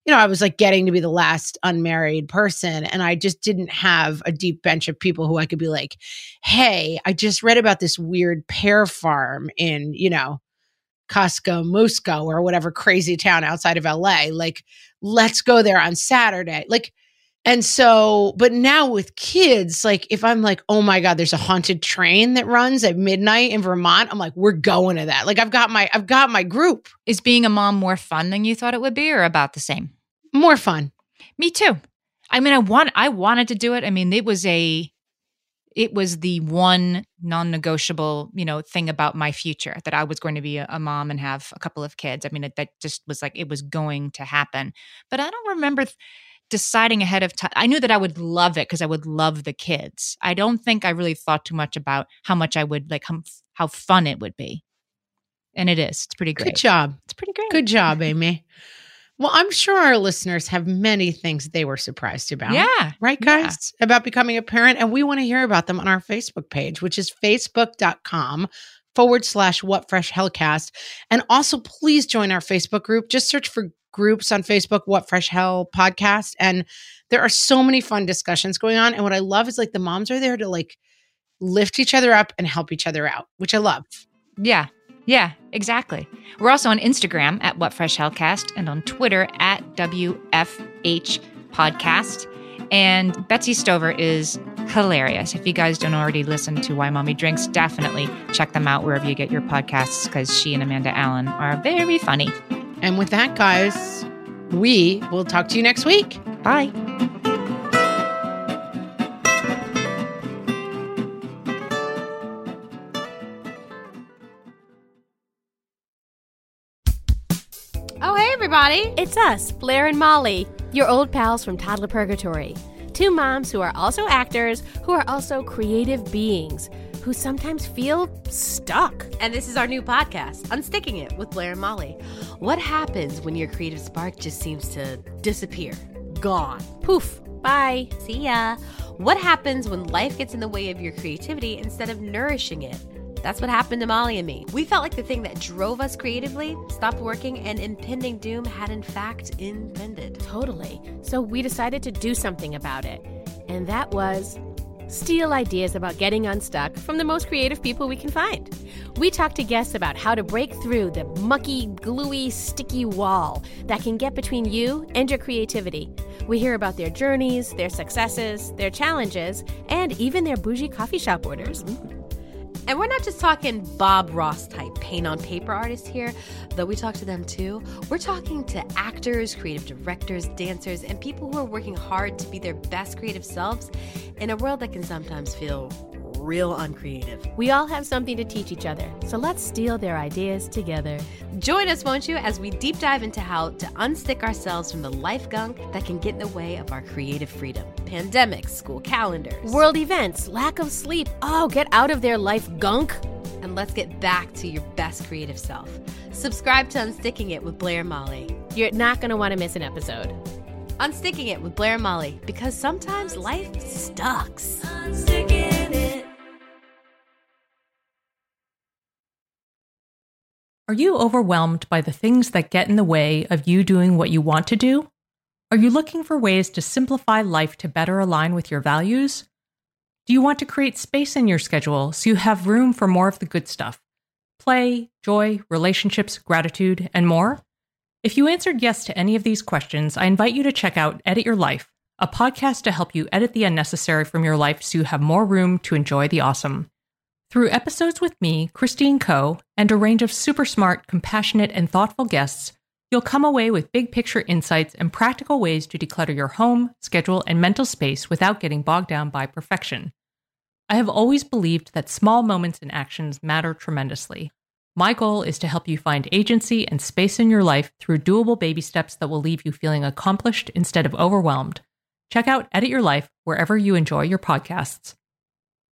Speaker 1: you know, I was like getting to be the last unmarried person. And I just didn't have a deep bench of people who I could be like, hey, I just read about this weird pear farm in, you know, Costco, Musco, or whatever crazy town outside of L A. Like, let's go there on Saturday. Like, and so, but now with kids, like if I'm like, oh my God, there's a haunted train that runs at midnight in Vermont, I'm like, we're going to that. Like I've got my, I've got my group.
Speaker 2: Is being a mom more fun than you thought it would be, or about the same?
Speaker 1: More fun.
Speaker 2: Me too. I mean, I want, I wanted to do it. I mean, it was a, it was the one non-negotiable, you know, thing about my future, that I was going to be a, a mom and have a couple of kids. I mean, it, that just was like, it was going to happen. But I don't remember th- deciding ahead of time. I knew that I would love it because I would love the kids. I don't think I really thought too much about how much I would like, how, how fun it would be. And it is. It's pretty great.
Speaker 1: Good job.
Speaker 2: It's pretty great.
Speaker 1: Good job, Amy. Well, I'm sure our listeners have many things they were surprised about.
Speaker 2: Yeah.
Speaker 1: Right, guys? Yeah. About becoming a parent. And we want to hear about them on our Facebook page, which is facebook.com forward slash What Fresh Hellcast. And also, please join our Facebook group. Just search for groups on Facebook, What Fresh Hell Podcast. And there are so many fun discussions going on. And what I love is like the moms are there to like lift each other up and help each other out, which I love.
Speaker 2: Yeah. Yeah, exactly. We're also on Instagram at What Fresh Hellcast and on Twitter at W F H Podcast. And Betsy Stover is hilarious. If you guys don't already listen to Why Mommy Drinks, definitely check them out wherever you get your podcasts, because she and Amanda Allen are very funny.
Speaker 1: And with that, guys, we will talk to you next week.
Speaker 2: Bye.
Speaker 7: Oh, hey, everybody. It's us, Blair and Molly, your old pals from Toddler Purgatory. Two moms who are also actors, who are also creative beings, who sometimes feel stuck. And this is our new podcast, Unsticking It with Blair and Molly. What happens when your creative spark just seems to disappear? Gone. Poof. Bye. See ya. What happens when life gets in the way of your creativity instead of nourishing it? That's what happened to Molly and me. We felt like the thing that drove us creatively stopped working, and impending doom had in fact impended. Totally. So we decided to do something about it. And that was steal ideas about getting unstuck from the most creative people we can find. We talked to guests about how to break through the mucky, gluey, sticky wall that can get between you and your creativity. We hear about their journeys, their successes, their challenges, and even their bougie coffee shop orders. And we're not just talking Bob Ross type paint on paper artists here, though we talk to them too. We're talking to actors, creative directors, dancers, and people who are working hard to be their best creative selves in a world that can sometimes feel real uncreative. We all have something to teach each other, so let's steal their ideas together. Join us, won't you, as we deep dive into how to unstick ourselves from the life gunk that can get in the way of our creative freedom. Pandemics, school calendars, world events, lack of sleep. Oh, get out of their life gunk, and let's get back to your best creative self. Subscribe to Unsticking It with Blair and Molly. You're not going to want to miss an episode. Unsticking It with Blair and Molly, because sometimes life sucks. Unsticking it.
Speaker 8: Are you overwhelmed by the things that get in the way of you doing what you want to do? Are you looking for ways to simplify life to better align with your values? Do you want to create space in your schedule so you have room for more of the good stuff? Play, joy, relationships, gratitude, and more? If you answered yes to any of these questions, I invite you to check out Edit Your Life, a podcast to help you edit the unnecessary from your life so you have more room to enjoy the awesome. Through episodes with me, Christine Coe, and a range of super smart, compassionate, and thoughtful guests, you'll come away with big picture insights and practical ways to declutter your home, schedule, and mental space without getting bogged down by perfection. I have always believed that small moments and actions matter tremendously. My goal is to help you find agency and space in your life through doable baby steps that will leave you feeling accomplished instead of overwhelmed. Check out Edit Your Life wherever you enjoy your podcasts.